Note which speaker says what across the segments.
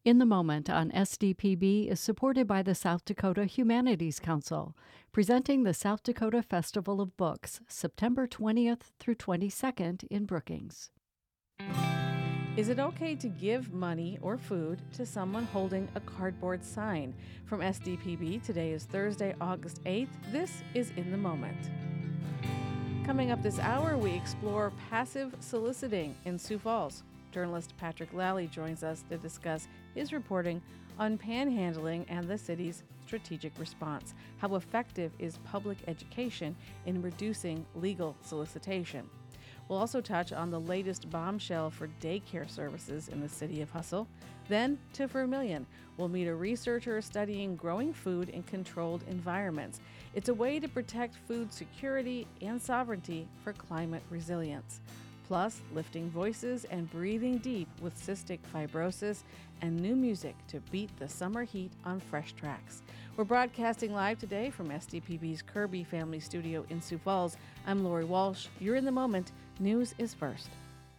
Speaker 1: In the Moment on SDPB is supported by the South Dakota Humanities Council, presenting the South Dakota Festival of Books, September 20th through 22nd in Brookings.
Speaker 2: Is it okay to give money or food to someone holding a cardboard sign? From SDPB, today is Thursday, August 8th. This is In the Moment. Coming up this hour, we explore passive soliciting in Sioux Falls. Journalist Patrick Lally joins us to discuss his reporting on panhandling and the city's strategic response. How effective is public education in reducing legal solicitation? We'll also touch on the latest bombshell for daycare services in the city of Hustle. Then to Vermilion, we'll meet a researcher studying growing food in controlled environments. It's a way to protect food security and sovereignty for climate resilience. Plus, lifting voices and breathing deep with cystic fibrosis and new music to beat the summer heat on Fresh Tracks. We're broadcasting live today from SDPB's Kirby Family Studio in Sioux Falls. I'm Lori Walsh. You're in the Moment. News is first.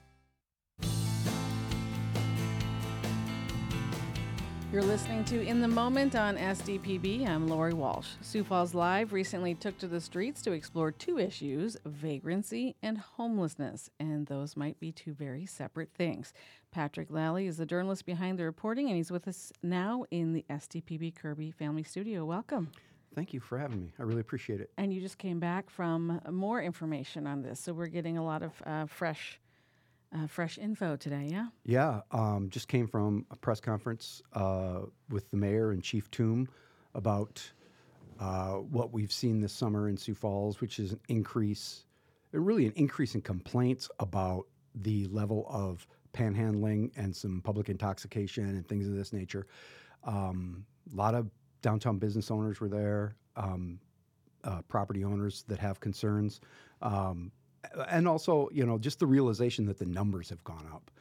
Speaker 2: You're listening to In the Moment on SDPB. I'm Lori Walsh. Sioux Falls Live recently took to the streets to explore two issues, vagrancy and homelessness, and those might be two very separate things. Patrick Lally is the journalist behind the reporting, and he's with us now in the SDPB Kirby Family Studio. Welcome.
Speaker 3: Thank you for having me. I really appreciate it.
Speaker 2: And you just came back from more information on this, so we're getting a lot of fresh info today, yeah?
Speaker 3: Yeah, just came from a press conference with the mayor and Chief Toom about what we've seen this summer in Sioux Falls, which is an increase in complaints about the level of panhandling and some public intoxication and things of this nature. A lot of downtown business owners were there, property owners that have concerns. And also, just the realization that the numbers have gone up.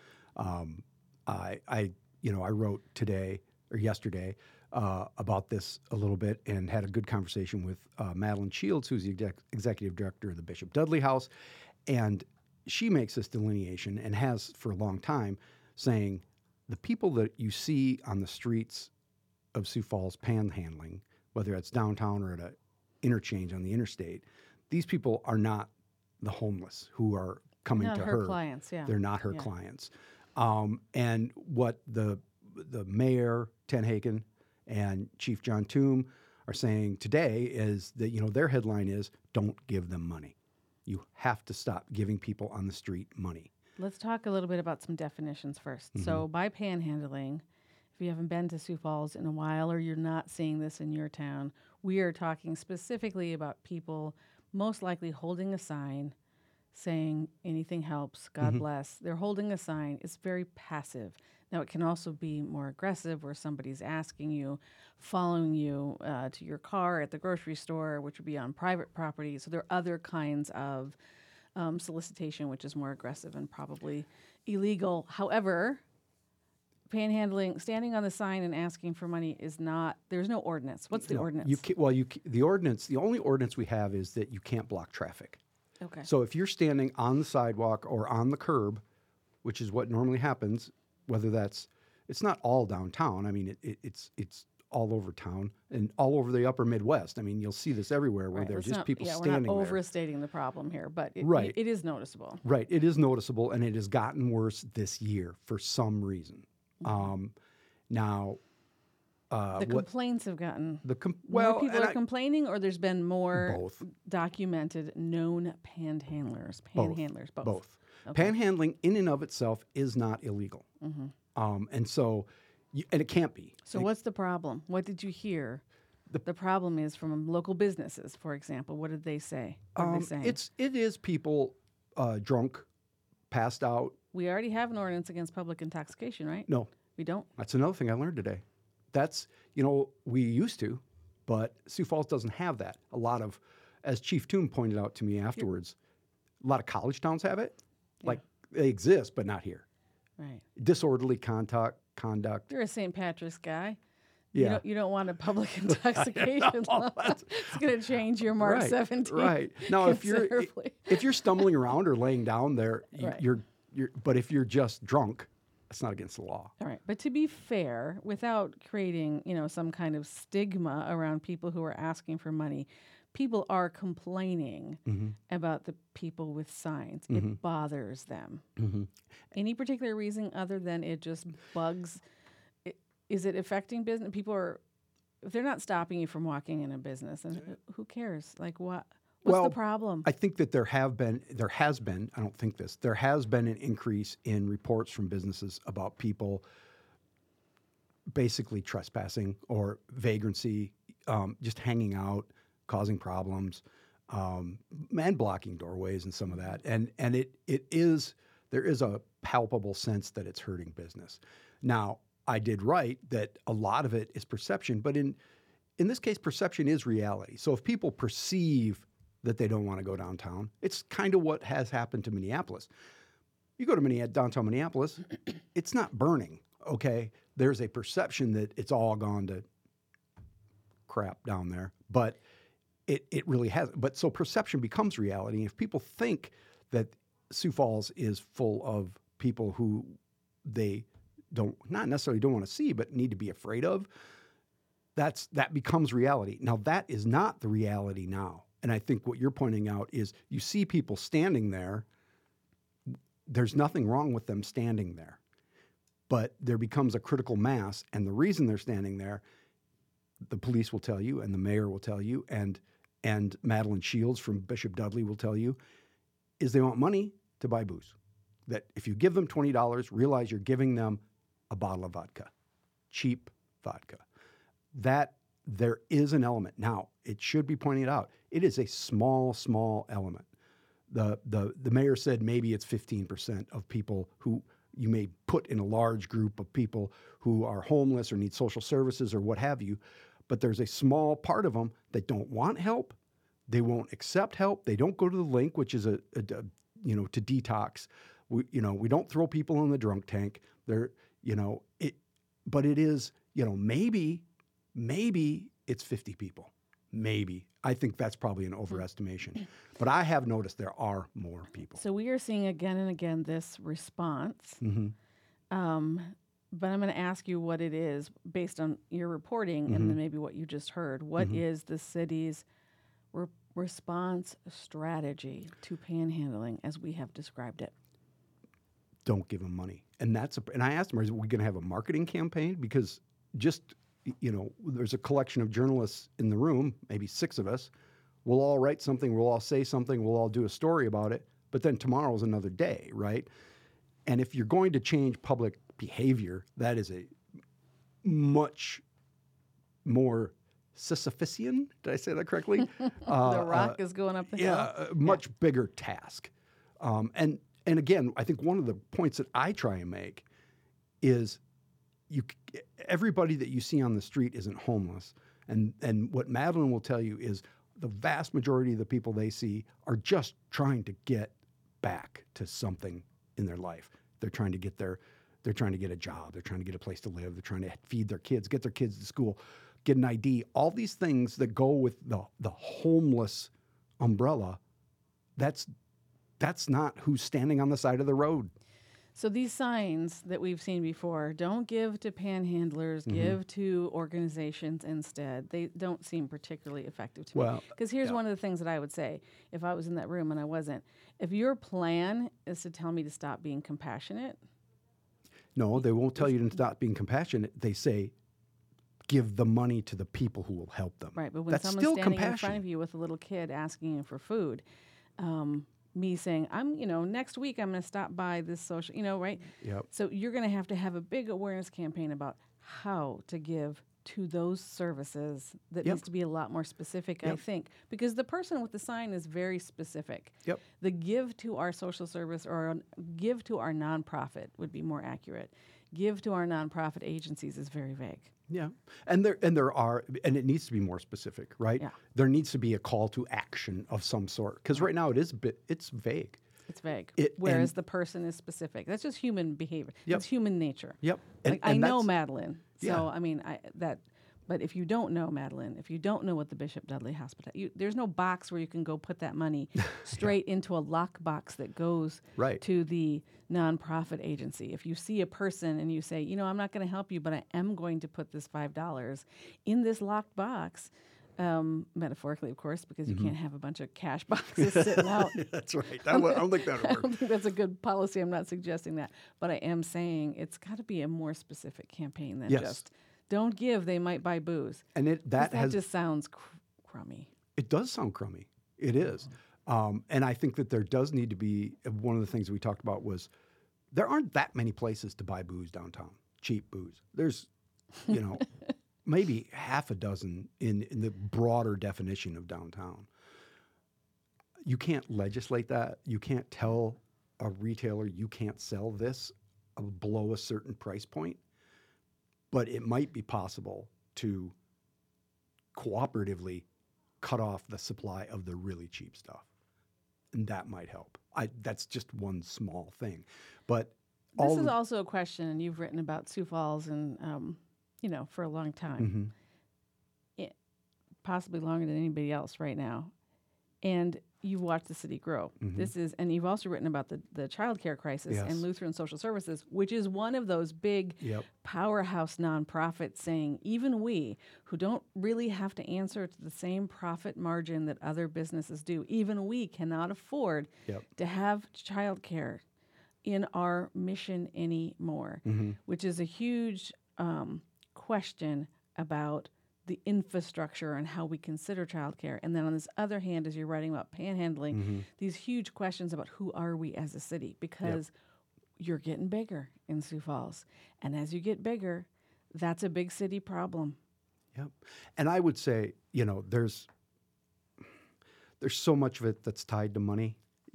Speaker 3: I wrote today or yesterday about this a little bit and had a good conversation with Madeline Shields, who's the executive director of the Bishop Dudley House. And she makes this delineation and has for a long time, saying the people that you see on the streets of Sioux Falls panhandling, whether it's downtown or at an interchange on the interstate, these people are not the homeless who are coming
Speaker 2: not
Speaker 3: to
Speaker 2: her
Speaker 3: her.
Speaker 2: Clients, yeah.
Speaker 3: They're not her clients. And what the mayor, Tenhaken, and Chief John Toom are saying today is that, their headline is, don't give them money. You have to stop giving people on the street money.
Speaker 2: Let's talk a little bit about some definitions first.
Speaker 3: Mm-hmm.
Speaker 2: So by panhandling, if you haven't been to Sioux Falls in a while or you're not seeing this in your town, we are talking specifically about people most likely holding a sign saying anything helps, God bless. They're holding a sign. It's very passive. Now, it can also be more aggressive where somebody's asking you, following you to your car at the grocery store, which would be on private property. So there are other kinds of solicitation, which is more aggressive and probably illegal. However, panhandling, standing on the sign and asking for money is not, there's no ordinance. What's the ordinance?
Speaker 3: The only ordinance we have is that you can't block traffic.
Speaker 2: Okay.
Speaker 3: So if you're standing on the sidewalk or on the curb, which is what normally happens, whether it's not all downtown. I mean, it's all over town and all over the upper Midwest. I mean, you'll see this everywhere where there's just people standing there.
Speaker 2: We're not overstating the problem here, but it is noticeable.
Speaker 3: Right. It is noticeable, and it has gotten worse this year for some reason.
Speaker 2: Complaints have gotten
Speaker 3: more
Speaker 2: people are complaining, or there's been more
Speaker 3: both
Speaker 2: documented known panhandlers.
Speaker 3: Both.
Speaker 2: Okay.
Speaker 3: Panhandling in and of itself is not illegal, and it can't be.
Speaker 2: So what's the problem? What did you hear? The problem is from local businesses, for example. What did they say? What are they saying?
Speaker 3: It is people drunk, passed out.
Speaker 2: We already have an ordinance against public intoxication, right?
Speaker 3: No.
Speaker 2: We don't?
Speaker 3: That's another thing I learned today. That's, we used to, but Sioux Falls doesn't have that. A lot of, as Chief Toom pointed out to me afterwards, a lot of college towns have it.
Speaker 2: Yeah.
Speaker 3: Like, they exist, but not here.
Speaker 2: Right.
Speaker 3: Disorderly conduct.
Speaker 2: You're a St. Patrick's guy.
Speaker 3: Yeah.
Speaker 2: You don't want a public intoxication law. It's going to change your Mark 17.
Speaker 3: Right. Now, if you're stumbling around or laying down there,
Speaker 2: Right.
Speaker 3: but if you're just drunk, That's not against the law.
Speaker 2: All right. But to be fair, without creating, some kind of stigma around people who are asking for money, people are complaining about the people with signs. It bothers them. Any particular reason other than it just bugs? Is it affecting business? People are, if they're not stopping you from walking in a business, and who cares? Like what? What's the problem?
Speaker 3: I think that there has been, I don't think this, there has been an increase in reports from businesses about people basically trespassing or vagrancy, just hanging out, causing problems, and blocking doorways and some of that. And there is a palpable sense that it's hurting business. Now, I did write that a lot of it is perception, but in this case, perception is reality. So if people perceive that they don't want to go downtown, it's kind of what has happened to Minneapolis. You go to downtown Minneapolis, it's not burning, okay? There's a perception that it's all gone to crap down there, but it really hasn't. But so perception becomes reality. And if people think that Sioux Falls is full of people who they not necessarily don't want to see, but need to be afraid of, that becomes reality. Now, that is not the reality now. And I think what you're pointing out is you see people standing there. There's nothing wrong with them standing there. But there becomes a critical mass. And the reason they're standing there, the police will tell you, and the mayor will tell you, and Madeline Shields from Bishop Dudley will tell you, is they want money to buy booze. That if you give them $20, realize you're giving them a bottle of vodka, cheap vodka. That there is an element. Now, it should be pointed out, it is a small, small element. The mayor said maybe it's 15% of people who you may put in a large group of people who are homeless or need social services or what have you, but there's a small part of them that don't want help. They won't accept help. They don't go to the link, which is to detox. We don't throw people in the drunk tank. But it is, maybe it's 50 people. Maybe. I think that's probably an overestimation. But I have noticed there are more people.
Speaker 2: So we are seeing again and again this response. But I'm going to ask you what it is based on your reporting and then maybe what you just heard. What is the city's response strategy to panhandling as we have described it?
Speaker 3: Don't give them money. And I asked them, are we going to have a marketing campaign? Because there's a collection of journalists in the room, maybe 6 of us. We'll all write something, we'll all say something, we'll all do a story about it, but then tomorrow's another day, right? And if you're going to change public behavior, that is a much more Sisyphean, did I say that correctly?
Speaker 2: The rock is going up the hill.
Speaker 3: Yeah, a much bigger task. And again, I think one of the points that I try and make is everybody that you see on the street isn't homeless. And what Madeline will tell you is the vast majority of the people they see are just trying to get back to something in their life. They're trying to get a job. They're trying to get a place to live. They're trying to feed their kids, get their kids to school, get an ID. All these things that go with the homeless umbrella, that's not who's standing on the side of the road.
Speaker 2: So these signs that we've seen before, don't give to panhandlers, give to organizations instead. They don't seem particularly effective to me. Because here's one of the things that I would say, if I was in that room and I wasn't. If your plan is to tell me to stop being compassionate.
Speaker 3: No, they won't tell you to stop being compassionate. They say, give the money to the people who will help them.
Speaker 2: Right, but when
Speaker 3: that's
Speaker 2: someone's
Speaker 3: still
Speaker 2: standing
Speaker 3: compassion.
Speaker 2: in front of you with a little kid asking you for food, me saying, next week I'm going to stop by this social, right?
Speaker 3: Yep.
Speaker 2: So you're going to have a big awareness campaign about how to give to those services that needs to be a lot more specific, I think, because the person with the sign is very specific.
Speaker 3: Yep.
Speaker 2: The give to our social service or give to our nonprofit would be more accurate. Give to our nonprofit agencies is very vague.
Speaker 3: Yeah, and it needs to be more specific, right?
Speaker 2: Yeah.
Speaker 3: There needs to be a call to action of some sort because right now it's vague.
Speaker 2: It's vague. Whereas the person is specific. That's just human behavior.
Speaker 3: Yep.
Speaker 2: It's human nature.
Speaker 3: Yep.
Speaker 2: I know Madeline, so I mean But if you don't know, Madeline, if you don't know what the Bishop Dudley Hospital, there's no box where you can go put that money straight into a lock box that goes
Speaker 3: Right.
Speaker 2: to the nonprofit agency. If you see a person and you say, I'm not going to help you, but I am going to put this $5 in this locked box, metaphorically, of course, because you can't have a bunch of cash boxes sitting out.
Speaker 3: That's right. I don't think that
Speaker 2: I
Speaker 3: would
Speaker 2: don't
Speaker 3: work.
Speaker 2: think that's a good policy. I'm not suggesting that. But I am saying it's got to be a more specific campaign than
Speaker 3: Yes.
Speaker 2: just don't give, they might buy booze.
Speaker 3: And
Speaker 2: 'Cause
Speaker 3: that has
Speaker 2: just sounds crummy.
Speaker 3: It does sound crummy. It is. And I think that there does need to be, one of the things we talked about was there aren't that many places to buy booze downtown, cheap booze. There's, maybe half a dozen in the broader definition of downtown. You can't legislate that. You can't tell a retailer you can't sell this below a certain price point. But it might be possible to cooperatively cut off the supply of the really cheap stuff. And that might help. That's just one small thing. But
Speaker 2: This is also a question, and you've written about Sioux Falls and, for a long time, possibly longer than anybody else right now. And you've watched the city grow. And you've also written about the child care crisis
Speaker 3: Yes.
Speaker 2: and Lutheran Social Services, which is one of those big powerhouse nonprofits saying, even we, who don't really have to answer to the same profit margin that other businesses do, even we cannot afford to have child care in our mission anymore, which is a huge question about the infrastructure and how we consider childcare. And then on this other hand, as you're writing about panhandling, these huge questions about who are we as a city, because you're getting bigger in Sioux Falls. And as you get bigger, that's a big city problem.
Speaker 3: Yep. And I would say, there's so much of it that's tied to money,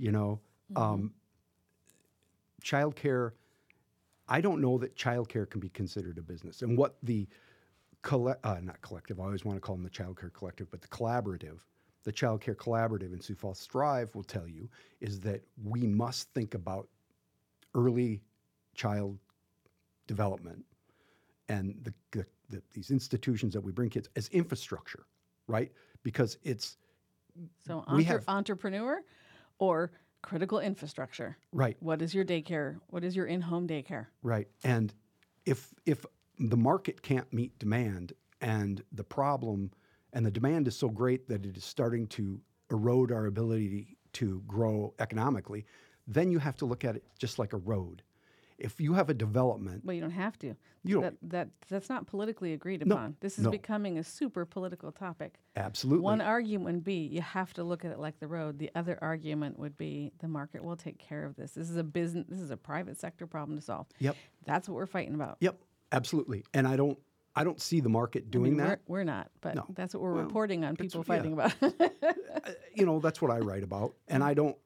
Speaker 3: childcare, I don't know that childcare can be considered a business. And what the not collective, I always want to call them the Child Care Collective, but the Child Care Collaborative in Sioux Falls Thrive will tell you is that we must think about early child development and these institutions that we bring kids as infrastructure, right? Because it's...
Speaker 2: So entrepreneur or critical infrastructure.
Speaker 3: Right.
Speaker 2: What is your daycare? What is your in-home daycare?
Speaker 3: Right. And if the market can't meet demand and the problem and the demand is so great that it is starting to erode our ability to grow economically, then you have to look at it just like a road. If you have a development...
Speaker 2: Well, you don't have to.
Speaker 3: You don't.
Speaker 2: That's not politically agreed
Speaker 3: No,
Speaker 2: upon. This is
Speaker 3: no.
Speaker 2: becoming a super political topic.
Speaker 3: Absolutely.
Speaker 2: One argument would be you have to look at it like the road. The other argument would be the market will take care of this. This is a business. This is a private sector problem to solve.
Speaker 3: Yep.
Speaker 2: That's what we're fighting about.
Speaker 3: Yep. Absolutely. And I don't see the market doing that.
Speaker 2: We're not, but
Speaker 3: No.
Speaker 2: that's what we're reporting on people
Speaker 3: yeah.
Speaker 2: fighting about.
Speaker 3: That's what I write about. And I don't,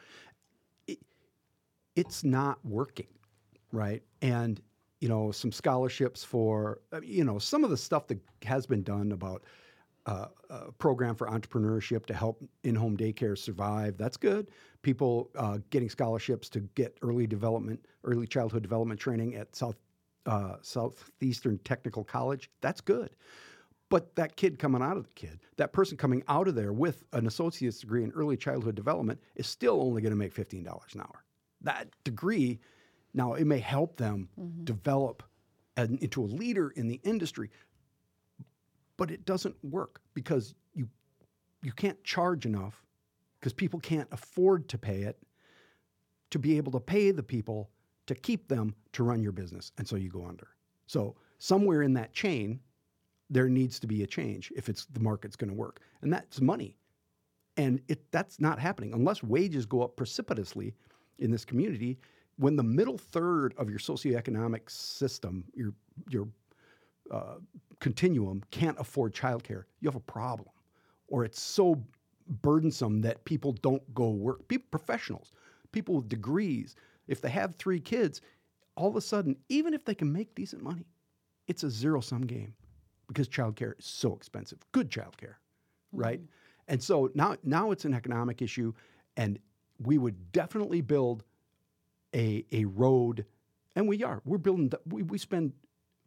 Speaker 3: it's not working, right? And, some scholarships for, some of the stuff that has been done about a program for entrepreneurship to help in-home daycare survive, that's good. People getting scholarships to get early childhood development training at Southeastern Technical College, that's good. But that person coming out of there with an associate's degree in early childhood development is still only going to make $15 an hour. That degree, now it may help them develop into a leader in the industry, but it doesn't work because you can't charge enough because people can't afford to pay it to be able to pay the people to keep them to run your business. And so you go under. So somewhere in that chain, there needs to be a change if the market's going to work. And that's money. And that's not happening unless wages go up precipitously in this community. When the middle third of your socioeconomic system, your continuum can't afford childcare, you have a problem. Or it's so burdensome that people don't go work. Professionals, people with degrees, if they have 3 kids, all of a sudden, even if they can make decent money, it's a zero-sum game because childcare is so expensive. Good childcare, right? And so now it's an economic issue, and we would definitely build a road, and we're building. We spend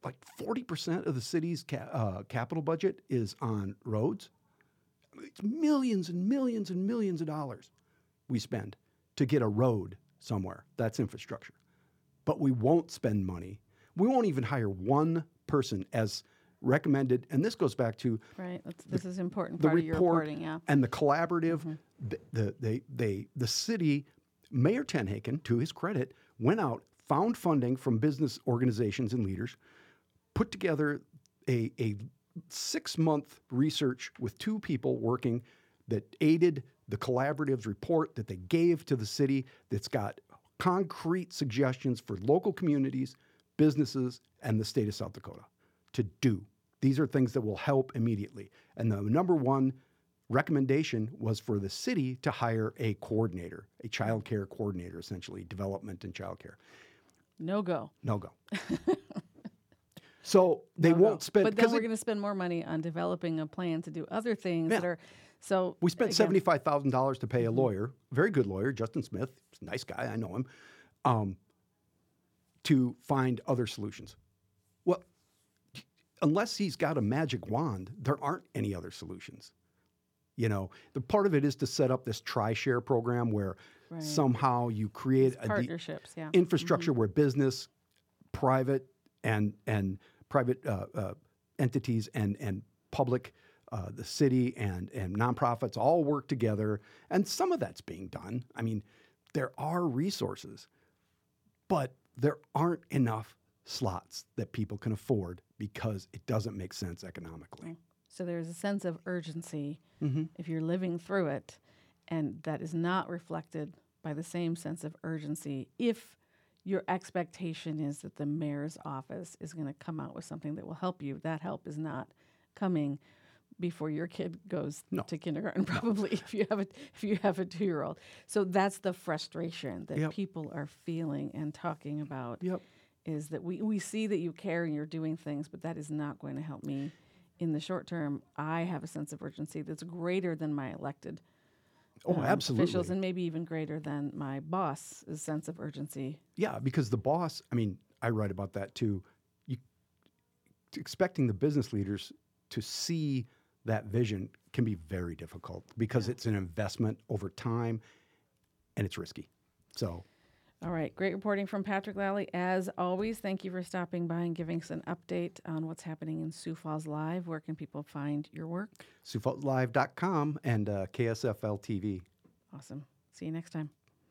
Speaker 3: like 40% of the city's capital budget is on roads. It's millions and millions and millions of dollars we spend to get a road somewhere. That's infrastructure. But we won't spend money. We won't even hire one person as recommended. And this goes back to
Speaker 2: Right. This is important
Speaker 3: the
Speaker 2: part of your
Speaker 3: report
Speaker 2: reporting, yeah.
Speaker 3: and the collaborative. The city, Mayor Tenhaken, to his credit, went out, found funding from business organizations and leaders, put together a 6-month research with 2 people working that aided the collaborative's report that they gave to the city that's got concrete suggestions for local communities, businesses, and the state of South Dakota to do. These are things that will help immediately. And the number one recommendation was for the city to hire a coordinator, a child care coordinator, essentially, development and child care.
Speaker 2: No go.
Speaker 3: No go. So they won't spend.
Speaker 2: But then we're going to spend more money on developing a plan to do other things that are so.
Speaker 3: We spent $75,000 to pay a lawyer, very good lawyer, Justin Smith, he's a nice guy, I know him, to find other solutions. Well, unless he's got a magic wand, there aren't any other solutions. You know, the part of it is to set up this tri-share program where somehow you create
Speaker 2: partnerships,
Speaker 3: infrastructure where business, private, and private entities and public, the city and nonprofits all work together. And some of that's being done. I mean, there are resources, but there aren't enough slots that people can afford because it doesn't make sense economically.
Speaker 2: So there's a sense of urgency if you're living through it, and that is not reflected by the same sense of urgency if your expectation is that the mayor's office is going to come out with something that will help you. That help is not coming before your kid goes to kindergarten, probably if you have a 2-year-old. So that's the frustration that people are feeling and talking about. Is that we see that you care and you're doing things, but that is not going to help me in the short term. I have a sense of urgency that's greater than my elected officials, and maybe even greater than my boss's sense of urgency.
Speaker 3: Yeah, because the boss, I mean, I write about that too. Expecting the business leaders to see that vision can be very difficult because it's an investment over time and it's risky. So.
Speaker 2: All right. Great reporting from Patrick Lally. As always, thank you for stopping by and giving us an update on what's happening in Sioux Falls Live. Where can people find your work?
Speaker 3: SiouxFallsLive.com and KSFL TV.
Speaker 2: Awesome. See you next time.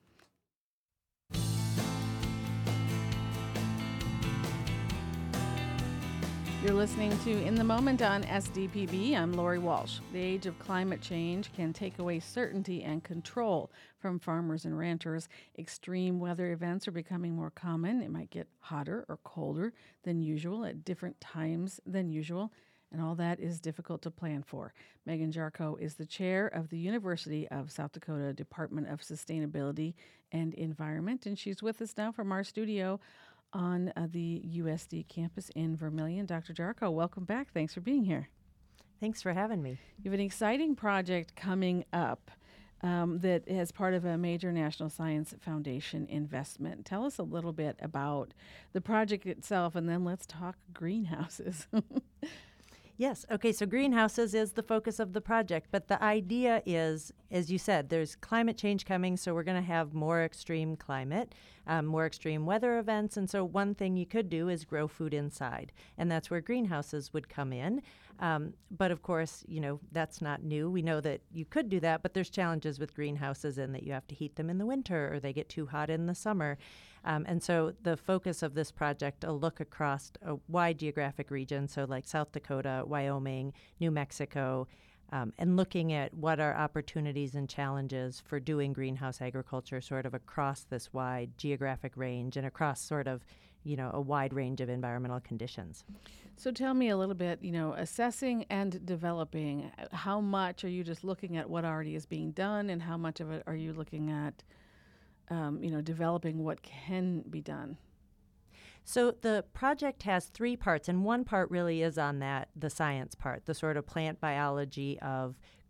Speaker 2: You're listening to In the Moment on SDPB. I'm Lori Walsh. The age of climate change can take away certainty and control from farmers and ranchers. Extreme weather events are becoming more common. It might get hotter or colder than usual at different times than usual, and all that is difficult to plan for. Megan Jarko is the chair of the University of South Dakota Department of Sustainability and Environment, and she's with us now from our studio on the USD campus in Vermilion. Dr. Jarko, welcome back. Thanks for being here.
Speaker 4: Thanks for having me.
Speaker 2: You have an exciting project coming up that is part of a major National Science Foundation investment. Tell us a little bit about the project itself, and then let's talk greenhouses.
Speaker 4: Yes. Okay. So greenhouses is the focus of the project, but the idea is, as you said, there's climate change coming, so we're going to have more extreme climate, more extreme weather events, and so one thing you could do is grow food inside, and that's where greenhouses would come in. But of course, you know, that's not new. We know that you could do that, but there's challenges with greenhouses in that you have to heat them in the winter or they get too hot in the summer. And so the focus of this project, a look across a wide geographic region, so like South Dakota, Wyoming, New Mexico, and looking at what are opportunities and challenges for doing greenhouse agriculture sort of across this wide geographic range and across sort of, you know, a wide range of environmental conditions.
Speaker 2: So tell me a little bit, you know, assessing and developing, how much are you just looking at what already is being done, and how much of it are you looking at developing what can be done?
Speaker 4: So the project has 3 parts, and one part really is on the science part, the sort of plant biology of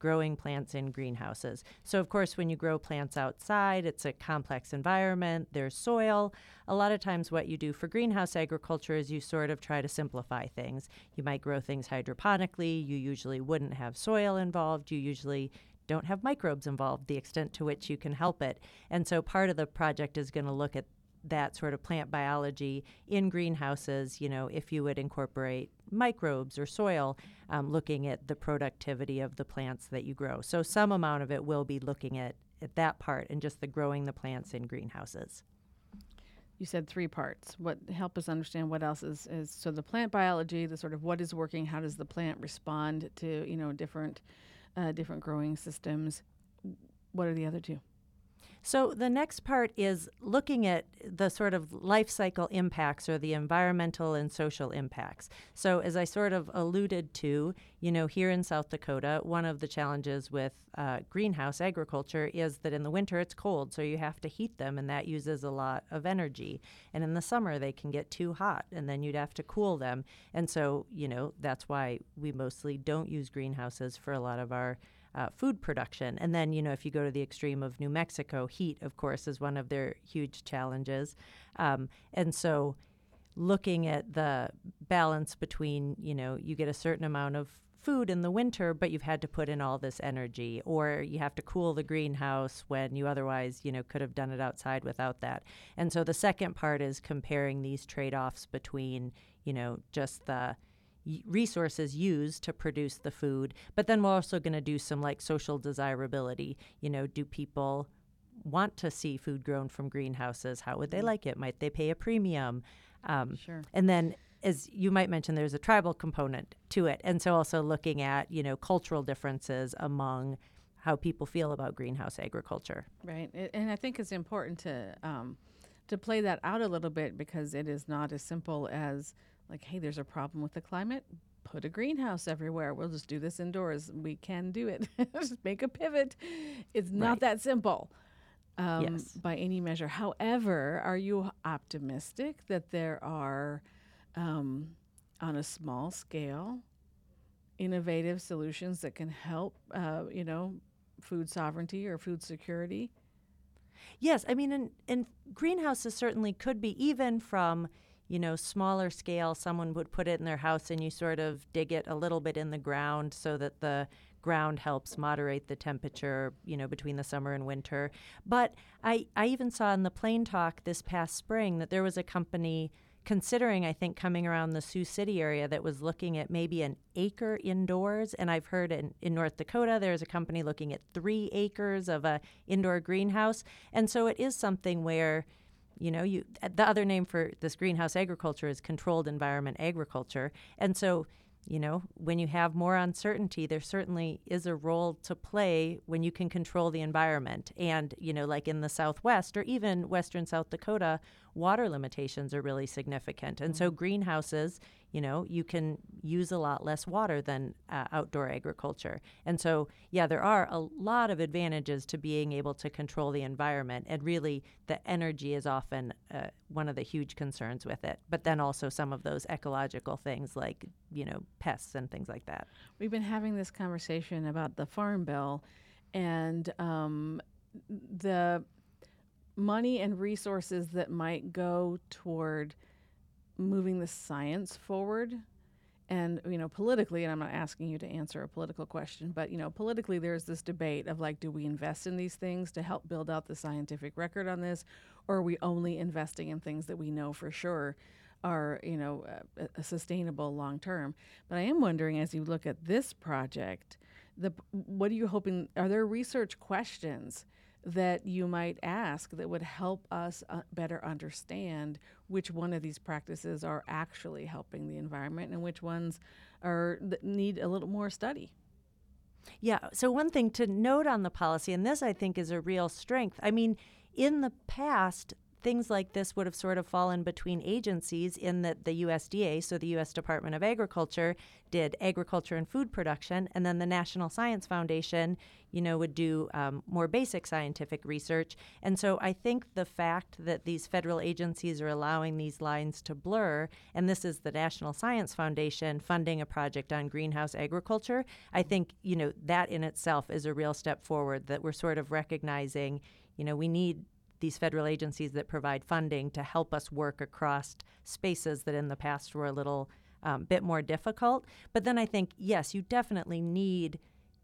Speaker 4: growing plants in greenhouses. So, of course, when you grow plants outside, it's a complex environment. There's soil. A lot of times what you do for greenhouse agriculture is you sort of try to simplify things. You might grow things hydroponically. You usually wouldn't have soil involved. You usually don't have microbes involved, the extent to which you can help it. And so part of the project is going to look at that sort of plant biology in greenhouses, if you would incorporate microbes or soil, looking at the productivity of the plants that you grow. So some amount of it will be looking at that part and just the growing the plants in greenhouses.
Speaker 2: You said 3 parts. Help us understand what else is so the plant biology, the sort of what is working, how does the plant respond to, different growing systems. What are the other 2?
Speaker 4: So the next part is looking at the sort of life cycle impacts or the environmental and social impacts. So as I sort of alluded to, here in South Dakota, one of the challenges with greenhouse agriculture is that in the winter it's cold, so you have to heat them, and that uses a lot of energy. And in the summer they can get too hot, and then you'd have to cool them. And so, that's why we mostly don't use greenhouses for a lot of our food production. And then, if you go to the extreme of New Mexico, heat, of course, is one of their huge challenges. And so looking at the balance between, you get a certain amount of food in the winter, but you've had to put in all this energy, or you have to cool the greenhouse when you otherwise, could have done it outside without that. And so the second part is comparing these trade-offs between, just the resources used to produce the food, but then we're also going to do some like social desirability. Do people want to see food grown from greenhouses? How would they like it? Might they pay a premium?
Speaker 2: Sure.
Speaker 4: And then, as you might mention, there's a tribal component to it. And so also looking at, cultural differences among how people feel about greenhouse agriculture.
Speaker 2: Right. And I think it's important to play that out a little bit, because it is not as simple as like, hey, there's a problem with the climate, put a greenhouse everywhere. We'll just do this indoors. We can do it. Just make a pivot. It's not that simple
Speaker 4: Yes.
Speaker 2: by any measure. However, are you optimistic that there are, on a small scale, innovative solutions that can help, food sovereignty or food security?
Speaker 4: Yes. I mean, and greenhouses certainly could be, even from smaller scale. Someone would put it in their house and you sort of dig it a little bit in the ground so that the ground helps moderate the temperature, between the summer and winter. But I even saw in the Plain Talk this past spring that there was a company considering, I think, coming around the Sioux City area that was looking at maybe an acre indoors. And I've heard in North Dakota, there's a company looking at 3 acres of a indoor greenhouse. And so it is something where the other name for this greenhouse agriculture is controlled environment agriculture. And so, when you have more uncertainty, there certainly is a role to play when you can control the environment. And, like in the Southwest or even Western South Dakota, water limitations are really significant. And so greenhouses, you can use a lot less water than outdoor agriculture. And so, there are a lot of advantages to being able to control the environment. And really, the energy is often one of the huge concerns with it. But then also some of those ecological things like, pests and things like that.
Speaker 2: We've been having this conversation about the Farm Bill and the money and resources that might go toward moving the science forward. And, politically, and I'm not asking you to answer a political question, but, politically there's this debate of like, do we invest in these things to help build out the scientific record on this? Or are we only investing in things that we know for sure are, sustainable long term? But I am wondering, as you look at this project, what are you hoping, are there research questions that you might ask that would help us better understand which one of these practices are actually helping the environment and which ones that need a little more study?
Speaker 4: Yeah. So one thing to note on the policy, and this I think is a real strength. I mean, in the past, things like this would have sort of fallen between agencies in that the USDA, so the U.S. Department of Agriculture, did agriculture and food production, and then the National Science Foundation, would do more basic scientific research. And so I think the fact that these federal agencies are allowing these lines to blur, and this is the National Science Foundation funding a project on greenhouse agriculture, I think, that in itself is a real step forward, that we're sort of recognizing, we need these federal agencies that provide funding to help us work across spaces that in the past were a little bit more difficult. But then I think, yes, you definitely need,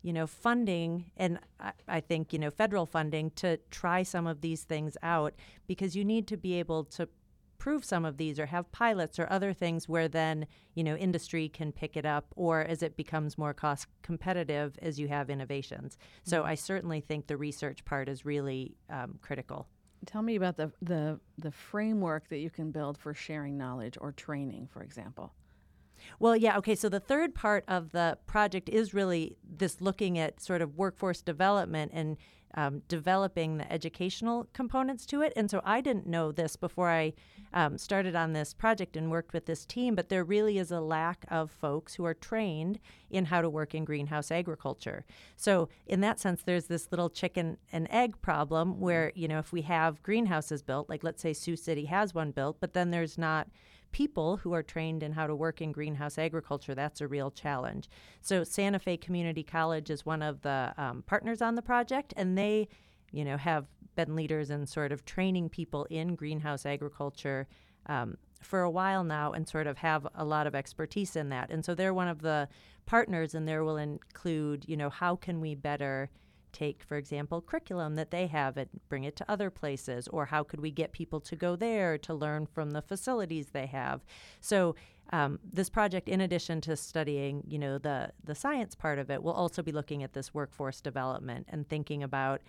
Speaker 4: funding, and I think, federal funding to try some of these things out, because you need to be able to prove some of these or have pilots or other things where then, industry can pick it up, or as it becomes more cost competitive as you have innovations. So I certainly think the research part is really critical.
Speaker 2: Tell me about the framework that you can build for sharing knowledge or training, for example.
Speaker 4: Well, yeah, okay, so the third part of the project is really this looking at sort of workforce development and developing the educational components to it. And so I didn't know this before I started on this project and worked with this team, but there really is a lack of folks who are trained in how to work in greenhouse agriculture. So in that sense, there's this little chicken and egg problem where, if we have greenhouses built, like let's say Sioux City has one built, but then there's not people who are trained in how to work in greenhouse agriculture, that's a real challenge. So Santa Fe Community College is one of the partners on the project, and they, have been leaders in sort of training people in greenhouse agriculture for a while now and sort of have a lot of expertise in that. And so they're one of the partners, and there will include, how can we better take, for example, curriculum that they have and bring it to other places, or how could we get people to go there to learn from the facilities they have. So this project, in addition to studying, the science part of it, will also be looking at this workforce development and thinking about,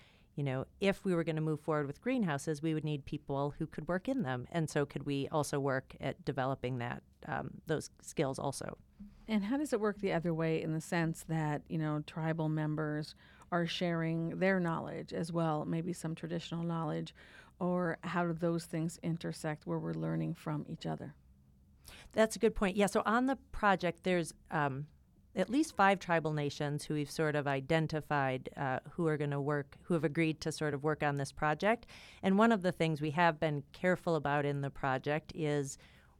Speaker 4: if we were going to move forward with greenhouses, we would need people who could work in them. And so could we also work at developing that those skills also.
Speaker 2: And how does it work the other way, in the sense that, tribal members are sharing their knowledge as well, maybe some traditional knowledge, or how do those things intersect where we're learning from each other?
Speaker 4: That's a good point. Yeah, so on the project, there's at least 5 tribal nations who we've sort of identified who are going to work, who have agreed to sort of work on this project. And one of the things we have been careful about in the project is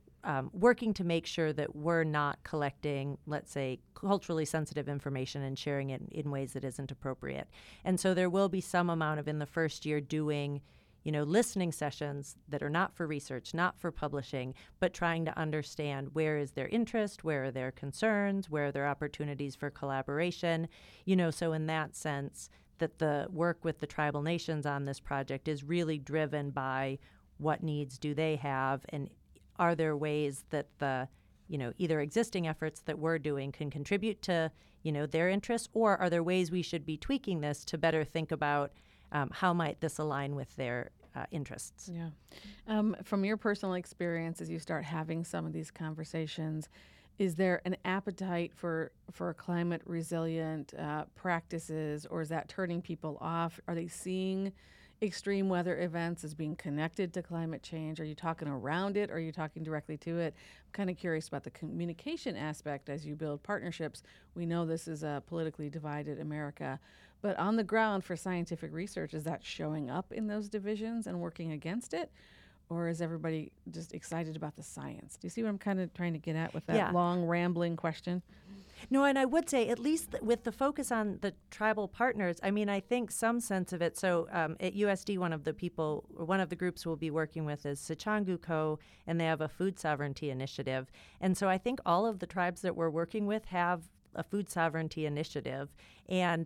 Speaker 4: working to make sure that we're not collecting, let's say, culturally sensitive information and sharing it in ways that isn't appropriate. And so there will be some amount of, in the first year, doing, listening sessions that are not for research, not for publishing, but trying to understand where is their interest, where are their concerns, where are their opportunities for collaboration. So in that sense, that the work with the tribal nations on this project is really driven by what needs do they have, and are there ways that the, either existing efforts that we're doing can contribute to, their interests, or are there ways we should be tweaking this to better think about how might this align with their interests?
Speaker 2: Yeah. From your personal experience, as you start having some of these conversations, is there an appetite for climate resilient practices, or is that turning people off? Are they seeing extreme weather events as being connected to climate change? Are you talking around it, or are you talking directly to it? I'm kind of curious about the communication aspect as you build partnerships. We know this is a politically divided America, but on the ground for scientific research, is that showing up in those divisions and working against it? Or is everybody just excited about the science? Do you see what I'm kind of trying to get at with that long, rambling question?
Speaker 4: No, and I would say, at least with the focus on the tribal partners, I think some sense of it. So at USD, one of the groups we'll be working with is Sichangu Co., and they have a food sovereignty initiative. And so I think all of the tribes that we're working with have a food sovereignty initiative, and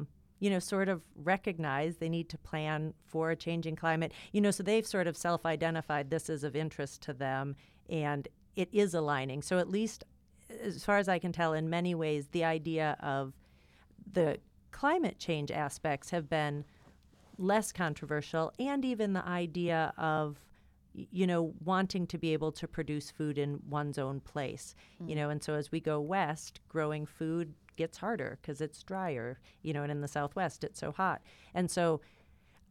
Speaker 4: sort of recognize they need to plan for a changing climate. So they've sort of self-identified this is of interest to them, and it is aligning. So at least, as far as I can tell, in many ways, the idea of the climate change aspects have been less controversial, and even the idea of, wanting to be able to produce food in one's own place, and so as we go west, growing food gets harder because it's drier, and in the Southwest it's so hot. And so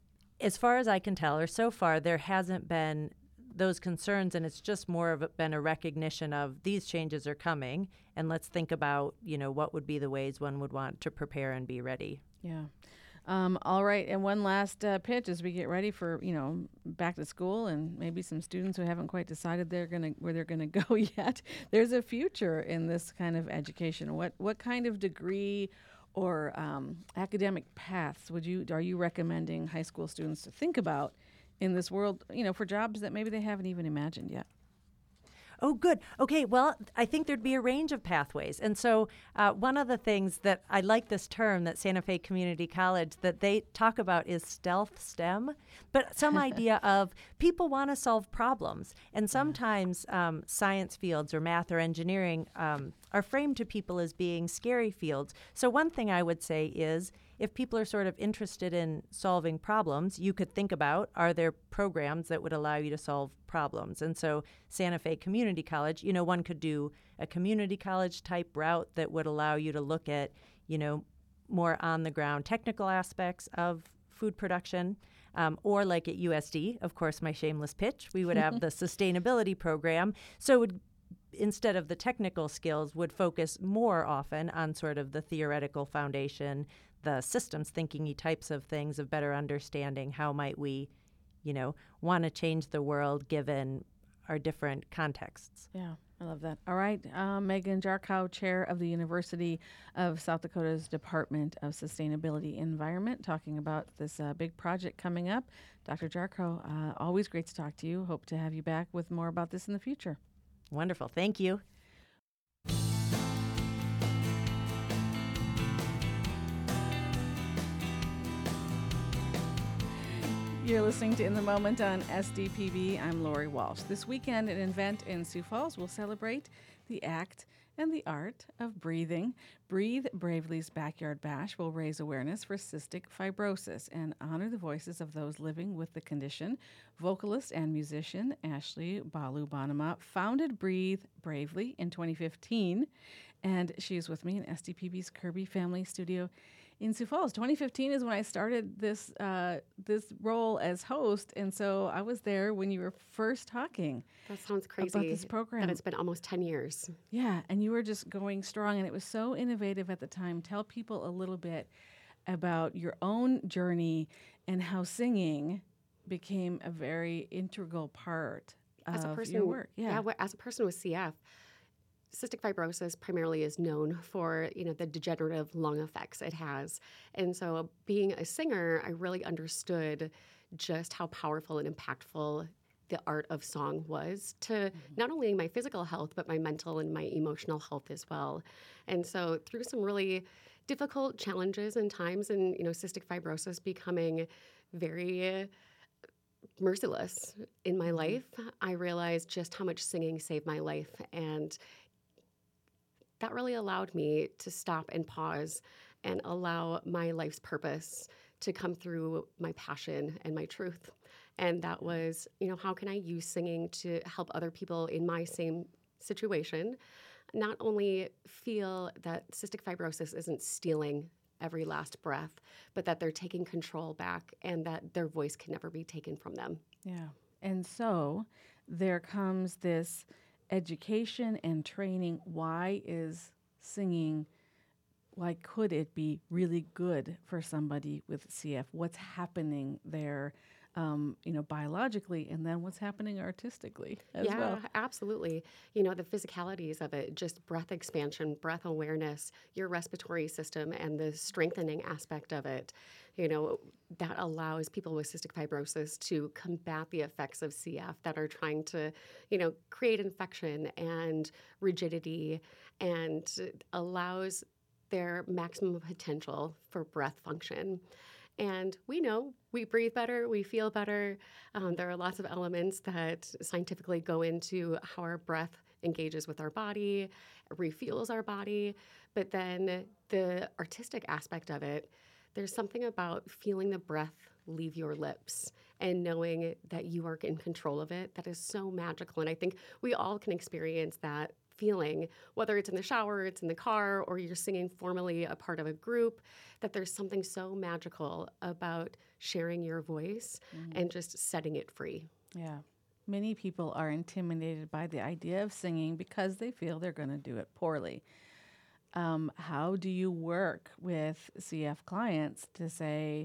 Speaker 4: as far as I can tell, or so far, there hasn't been those concerns, and it's just more of been a recognition of these changes are coming, and let's think about, what would be the ways one would want to prepare and be ready.
Speaker 2: Yeah. All right. And one last pitch as we get ready for, back to school and maybe some students who haven't quite decided where they're going to go yet. There's a future in this kind of education. What kind of degree or academic paths are you recommending high school students to think about in this world, for jobs that maybe they haven't even imagined yet?
Speaker 4: Oh, good. Okay, well, I think there'd be a range of pathways. And so one of the things that I like this term that Santa Fe Community College that they talk about is stealth STEM, but some idea of people want to solve problems. And sometimes science fields or math or engineering are framed to people as being scary fields. So one thing I would say is if people are sort of interested in solving problems, you could think about, are there programs that would allow you to solve problems? And so Santa Fe Community College, one could do a community college type route that would allow you to look at, more on the ground technical aspects of food production. Or like at USD, of course, my shameless pitch, we would have the sustainability program. So it would, instead of the technical skills, would focus more often on sort of the theoretical foundation, the systems thinking-y types of things of better understanding how might we, want to change the world given our different contexts.
Speaker 2: Yeah, I love that. All right, Megan Jarchow, Chair of the University of South Dakota's Department of Sustainability Environment, talking about this big project coming up. Dr. Jarchow, always great to talk to you. Hope to have you back with more about this in the future.
Speaker 4: Wonderful. Thank you.
Speaker 2: You're listening to In the Moment on SDPB. I'm Lori Walsh. This weekend, an event in Sioux Falls will celebrate the act and the art of breathing. Breathe Bravely's Backyard Bash will raise awareness for cystic fibrosis and honor the voices of those living with the condition. Vocalist and musician Ashley Balu Banama founded Breathe Bravely in 2015, and she is with me in SDPB's Kirby Family Studio in Sioux Falls. 2015 is when I started this role as host, and so I was there when you were first talking.
Speaker 5: That sounds crazy.
Speaker 2: About this program.
Speaker 5: That it's been almost 10 years.
Speaker 2: Yeah, and you were just going strong, and it was so innovative at the time. Tell people a little bit about your own journey and how singing became a very integral part of your work.
Speaker 5: Yeah, as a person with CF, cystic fibrosis primarily is known for, the degenerative lung effects it has. And so being a singer, I really understood just how powerful and impactful the art of song was to not only my physical health, but my mental and my emotional health as well. And so through some really difficult challenges and times and, cystic fibrosis becoming very merciless in my life, I realized just how much singing saved my life. And that really allowed me to stop and pause and allow my life's purpose to come through my passion and my truth. And that was, how can I use singing to help other people in my same situation not only feel that cystic fibrosis isn't stealing every last breath, but that they're taking control back and that their voice can never be taken from them.
Speaker 2: Yeah. And so there comes this education and training. Why is singing, why could it be really good for somebody with CF? What's happening there, biologically, and then what's happening artistically as well?
Speaker 5: Yeah, absolutely. The physicalities of it, just breath expansion, breath awareness, your respiratory system, and the strengthening aspect of it, that allows people with cystic fibrosis to combat the effects of CF that are trying to, create infection and rigidity, and allows their maximum potential for breath function. And we know we breathe better, we feel better. There are lots of elements that scientifically go into how our breath engages with our body, refuels our body. But then the artistic aspect of it, there's something about feeling the breath leave your lips and knowing that you are in control of it that is so magical. And I think we all can experience that feeling, whether it's in the shower, it's in the car, or you're singing formally a part of a group, that there's something so magical about sharing your voice and just setting it free.
Speaker 2: Yeah. Many people are intimidated by the idea of singing because they feel they're going to do it poorly. How do you work with CF clients to say,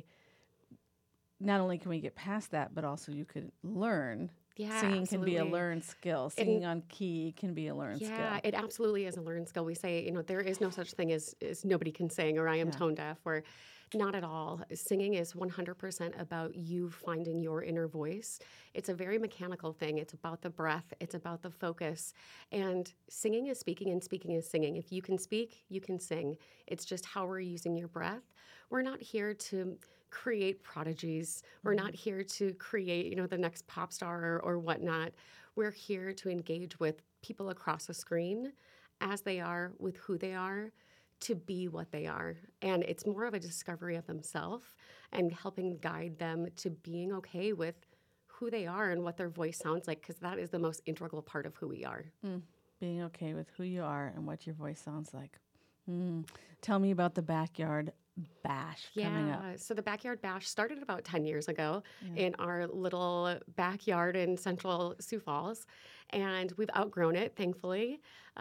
Speaker 2: not only can we get past that, but also you could learn?
Speaker 5: Yeah,
Speaker 2: Singing can be a
Speaker 5: absolutely.
Speaker 2: learned skill. Singing on key can be a learned skill.
Speaker 5: Yeah, it absolutely is a learned skill. We say, there is no such thing as nobody can sing or I am tone deaf or not at all. Singing is 100% about you finding your inner voice. It's a very mechanical thing. It's about the breath. It's about the focus. And singing is speaking and speaking is singing. If you can speak, you can sing. It's just how we're using your breath. We're not here to create prodigies. We're not here to create, the next pop star or whatnot. We're here to engage with people across a screen as they are, with who they are, to be what they are. And it's more of a discovery of themselves and helping guide them to being okay with who they are and what their voice sounds like, because that is the most integral part of who we are.
Speaker 2: Being okay with who you are and what your voice sounds like. Tell me about the Backyard Bash coming up.
Speaker 5: So the Backyard Bash started about 10 years ago in our little backyard in central Sioux Falls, and we've outgrown it, thankfully.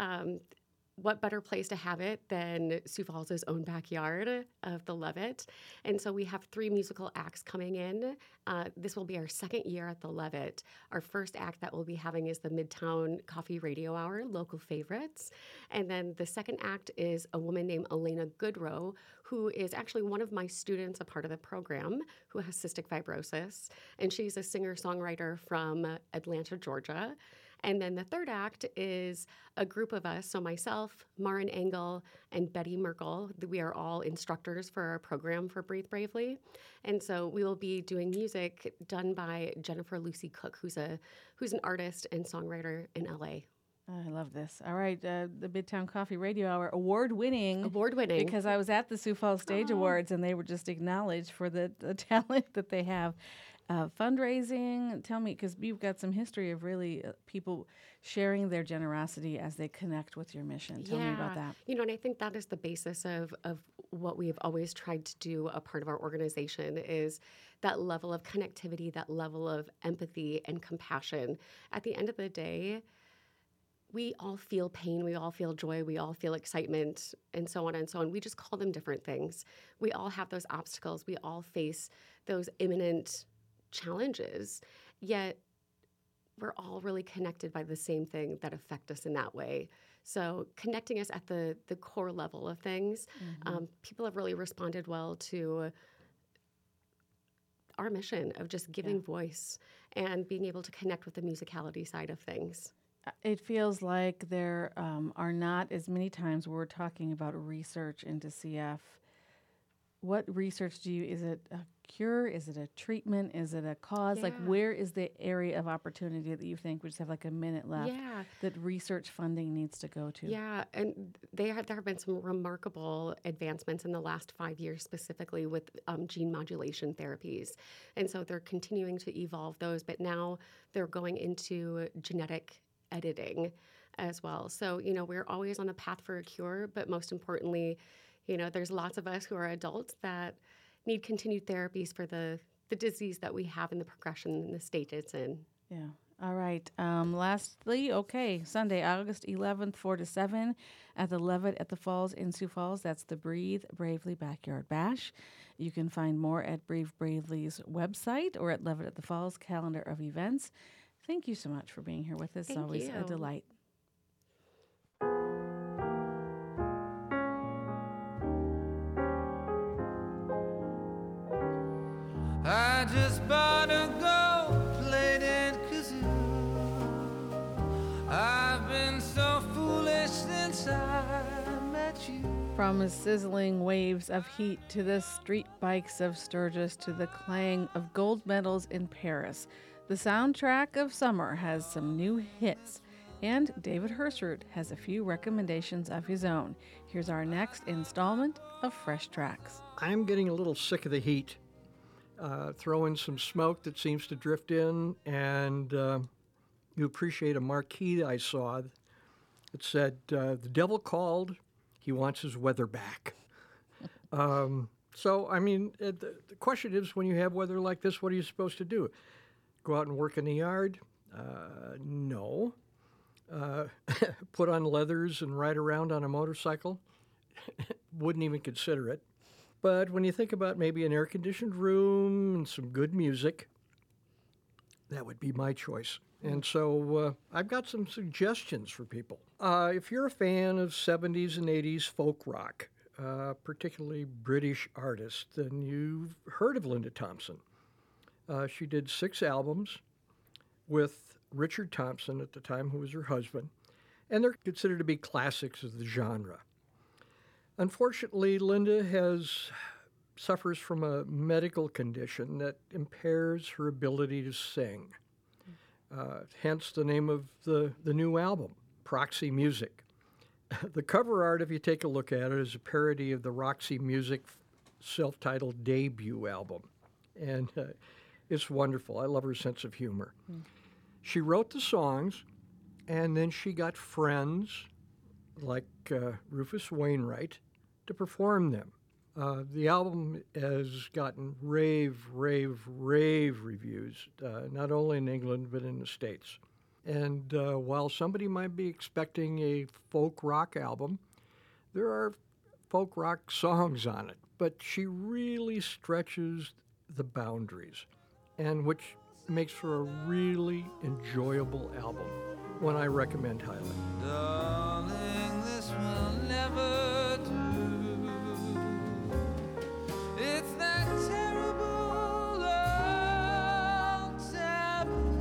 Speaker 5: What better place to have it than Sioux Falls' own backyard of the Levitt? And so we have 3 musical acts coming in. This will be our second year at the Levitt. Our first act that we'll be having is the Midtown Coffee Radio Hour, local favorites. And then the second act is a woman named Elena Goodrow, who is actually one of my students, a part of the program, who has cystic fibrosis. And she's a singer-songwriter from Atlanta, Georgia. And then the third act is a group of us, so myself, Marin Engel, and Betty Merkel. We are all instructors for our program for Breathe Bravely. And so we will be doing music done by Jennifer Lucy Cook, who's an artist and songwriter in LA.
Speaker 2: I love this. All right, the Midtown Coffee Radio Hour, award-winning.
Speaker 5: Award-winning.
Speaker 2: Because I was at the Sioux Falls Stage Awards, and they were just acknowledged for the talent that they have. Fundraising, tell me, because you've got some history of really people sharing their generosity as they connect with your mission. Tell me about that.
Speaker 5: And I think that is the basis of what we've always tried to do, a part of our organization, is that level of connectivity, that level of empathy and compassion. At the end of the day, we all feel pain, we all feel joy, we all feel excitement, and so on and so on. We just call them different things. We all have those obstacles. We all face those imminent challenges, yet we're all really connected by the same thing that affect us in that way. So connecting us at the core level of things, people have really responded well to our mission of just giving voice and being able to connect with the musicality side of things.
Speaker 2: It feels like there are not as many times where we're talking about research into CF. What research is it a cure? Is it a treatment? Is it a cause? Like, where is the area of opportunity that you think, we just have like a minute left, that research funding needs to go to?
Speaker 5: Yeah, and there have been some remarkable advancements in the last 5 years, specifically with gene modulation therapies. And so they're continuing to evolve those, but now they're going into genetic editing as well. So, we're always on a path for a cure, but most importantly, there's lots of us who are adults that need continued therapies for the disease that we have and the progression and the state it's in.
Speaker 2: Yeah. All right. Lastly, Sunday, August 11th, 4 to 7 at the Levitt at the Falls in Sioux Falls. That's the Breathe Bravely Backyard Bash. You can find more at Breathe Bravely's website or at Levitt at the Falls calendar of events. Thank you so much for being here with us. It's always a delight.
Speaker 6: I just bought a gold-plated kazoo. I've been so foolish since I met you.
Speaker 2: From sizzling waves of heat to the street bikes of Sturgis to the clang of gold medals in Paris, the soundtrack of summer has some new hits. And David Hersrud has a few recommendations of his own. Here's our next installment of Fresh Tracks.
Speaker 7: I'm getting a little sick of the heat. Throw in some smoke that seems to drift in, and you appreciate a marquee that I saw It said, the devil called, he wants his weather back. So, I mean, the question is, when you have weather like this, what are you supposed to do? Go out and work in the yard? No. Put on leathers and ride around on a motorcycle? Wouldn't even consider it. But when you think about maybe an air-conditioned room and some good music, that would be my choice. And so I've got some suggestions for people. If you're a fan of 70s and 80s folk rock, particularly British artists, then you've heard of Linda Thompson. She did 6 albums with Richard Thompson at the time, who was her husband, and they're considered to be classics of the genre. Unfortunately, Linda suffers from a medical condition that impairs her ability to sing. Hence the name of the new album, Proxy Music. The cover art, if you take a look at it, is a parody of the Roxy Music self-titled debut album. And it's wonderful. I love her sense of humor. She wrote the songs, and then she got friends like Rufus Wainwright to perform them. The album has gotten rave reviews, not only in England, but in the States. And while somebody might be expecting a folk rock album, there are folk rock songs on it. But she really stretches the boundaries, and which makes for a really enjoyable album, one I recommend highly.
Speaker 6: Darling, this will never do. It's that terrible old taboo.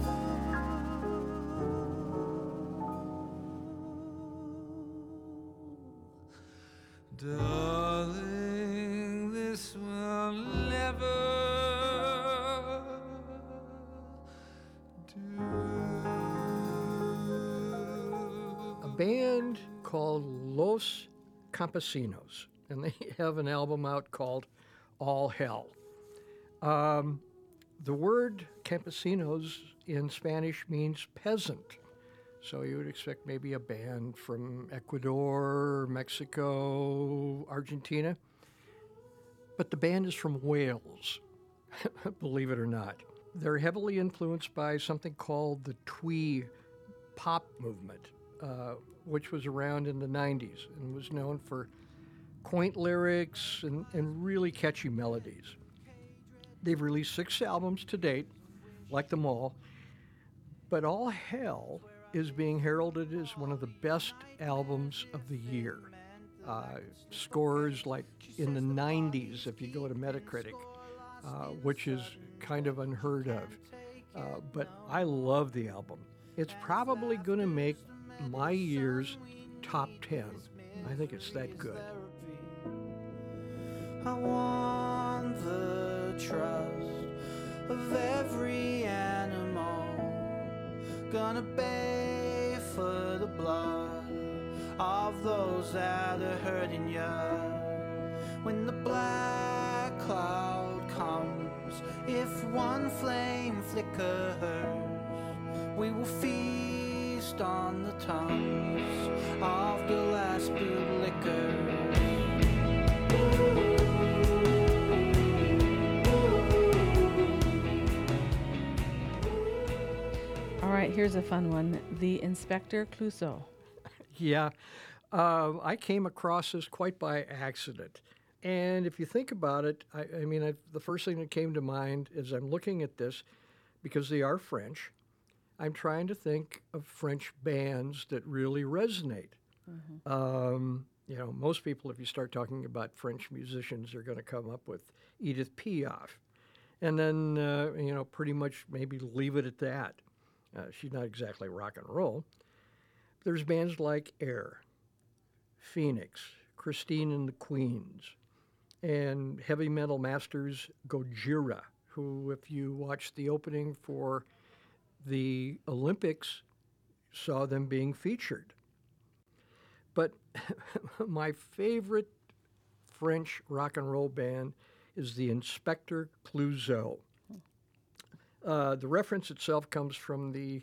Speaker 6: Darling, this will never do.
Speaker 7: A band called Los Campesinos, and they have an album out called All Hell. The word campesinos in Spanish means peasant. So you would expect maybe a band from Ecuador, Mexico, Argentina. But the band is from Wales, believe it or not. They're heavily influenced by something called the twee pop movement, which was around in the 90s and was known for quaint lyrics and really catchy melodies. They've released 6 albums to date, like them all, but All Hell is being heralded as one of the best albums of the year. Scores like in the 90s if you go to Metacritic, which is kind of unheard of. But I love the album. It's probably going to make my year's top 10. I think it's that good.
Speaker 6: I want the trust of every animal. Gonna pay for the blood of those that are hurting ya. When the black cloud comes, if one flame flickers, we will feast on the tongues of the last bootlicker.
Speaker 2: All right, here's a fun one. The Inspector Clouseau.
Speaker 7: Yeah, I came across this quite by accident. And if you think about it, I mean, the first thing that came to mind is I'm looking at this because they are French. I'm trying to think of French bands that really resonate. You know, most people, if you start talking about French musicians, are going to come up with Edith Piaf. And then, you know, pretty much maybe leave it at that. She's not exactly rock and roll. There's bands like Air, Phoenix, Christine and the Queens, and heavy metal masters Gojira, who, if you watch the opening for the Olympics, saw them being featured. But my favorite French rock and roll band is the Inspector Clouseau. The reference itself comes from the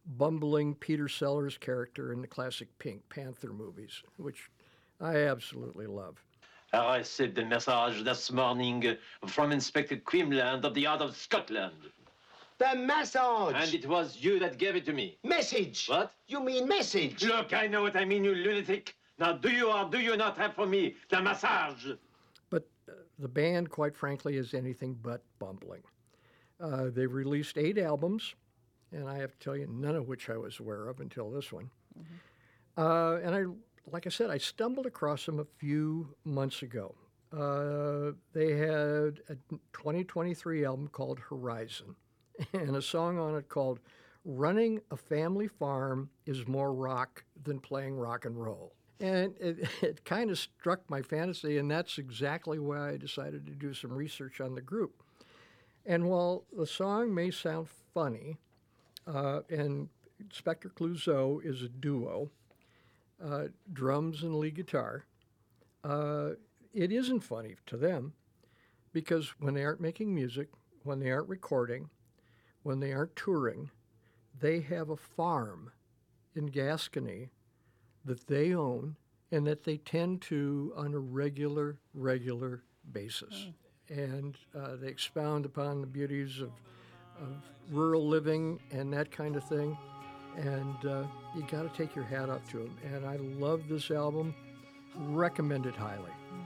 Speaker 7: bumbling Peter Sellers character in the classic Pink Panther movies, which I absolutely love.
Speaker 8: I received a message this morning from Inspector Quinlan of the Yard of Scotland.
Speaker 9: The message!
Speaker 8: And it was you that gave it to me.
Speaker 9: Message!
Speaker 8: What?
Speaker 9: You mean message?
Speaker 8: Look, I know what I mean, you lunatic. Now, do you or do you not have for me the massage?
Speaker 7: But the band, quite frankly, is anything but bumbling. They've released 8 albums, and I have to tell you, none of which I was aware of until this one. And like I said, I stumbled across them a few months ago. They had a 2023 album called Horizon, and a song on it called Running a Family Farm is More Rock Than Playing Rock and Roll. And it kind of struck my fantasy, and that's exactly why I decided to do some research on the group. And while the song may sound funny, and Inspector Clouseau is a duo, drums and lead guitar, it isn't funny to them, because when they aren't making music, when they aren't recording, when they aren't touring, they have a farm in Gascony that they own and that they tend to on a regular basis. And they expound upon the beauties of rural living and that kind of thing. And you got to take your hat off to them. And I love this album. Recommend it highly.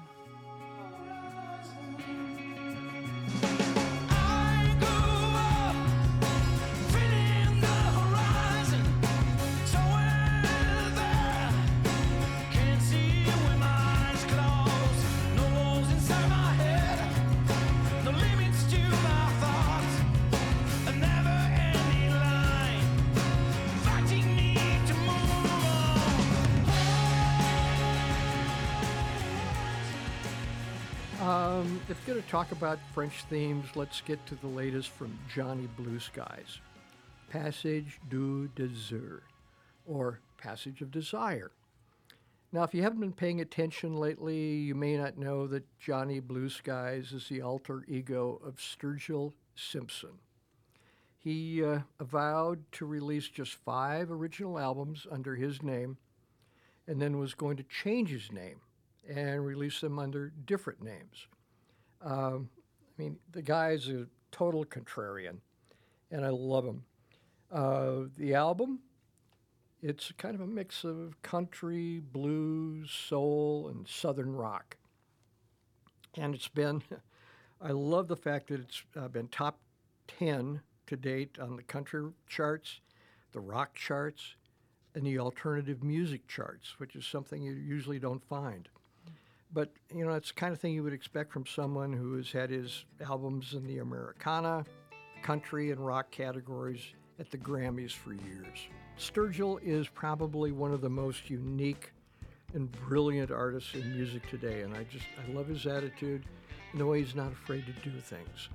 Speaker 7: If you're going to talk about French themes, let's get to the latest from Johnny Blue Skies. Passage du Désir, or Passage of Desire. Now, if you haven't been paying attention lately, you may not know that Johnny Blue Skies is the alter ego of Sturgill Simpson. He vowed to release just 5 original albums under his name, and then was going to change his name and release them under different names. I mean, the guy's a total contrarian, and I love him. The album, it's kind of a mix of country, blues, soul, and southern rock. And it's been, I love the fact that it's been top 10 to date on the country charts, the rock charts, and the alternative music charts, which is something you usually don't find. But, you know, it's the kind of thing you would expect from someone who has had his albums in the Americana, country, and rock categories at the Grammys for years. Sturgill is probably one of the most unique and brilliant artists in music today, and I love his attitude and the way he's not afraid to do things.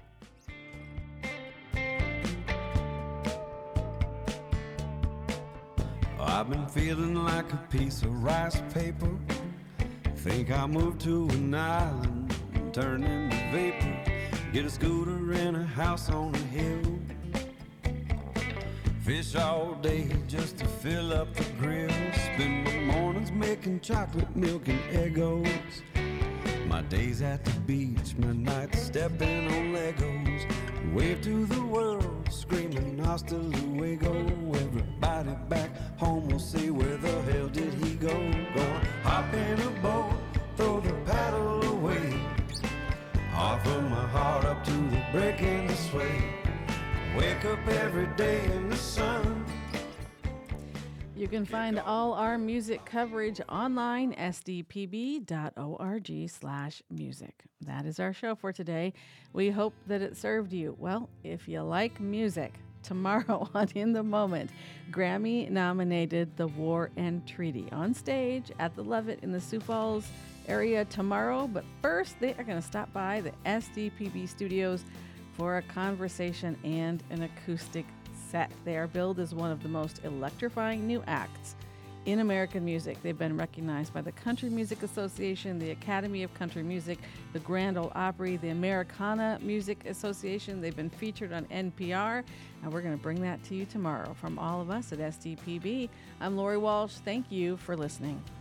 Speaker 6: I've been feeling like a piece of rice paper. Think I'll move to an island and turn into vapor. Get a scooter and a house on a hill. Fish all day just to fill up the grill. Spend my mornings making chocolate milk and Eggos. My days at the beach, my nights stepping on Legos. Wave to the world, screaming hasta luego. Everybody back home will say, where the hell did he go? Gonna hop in a boat, throw the paddle away. Offer my heart up to the break and the sway. Wake up every day in the sun.
Speaker 2: You can find all our music coverage online, sdpb.org/music. That is our show for today. We hope that it served you. Well, if you like music, tomorrow on In the Moment, Grammy-nominated The War and Treaty on stage at the Levitt in the Sioux Falls area tomorrow. But first, they are going to stop by the SDPB studios for a conversation and an acoustic set. They are billed as one of the most electrifying new acts in American music. They've been recognized by the Country Music Association, the Academy of Country Music, the Grand Ole Opry, the Americana Music Association. They've been featured on NPR, and we're going to bring that to you tomorrow. From all of us at SDPB, I'm Lori Walsh. Thank you for listening.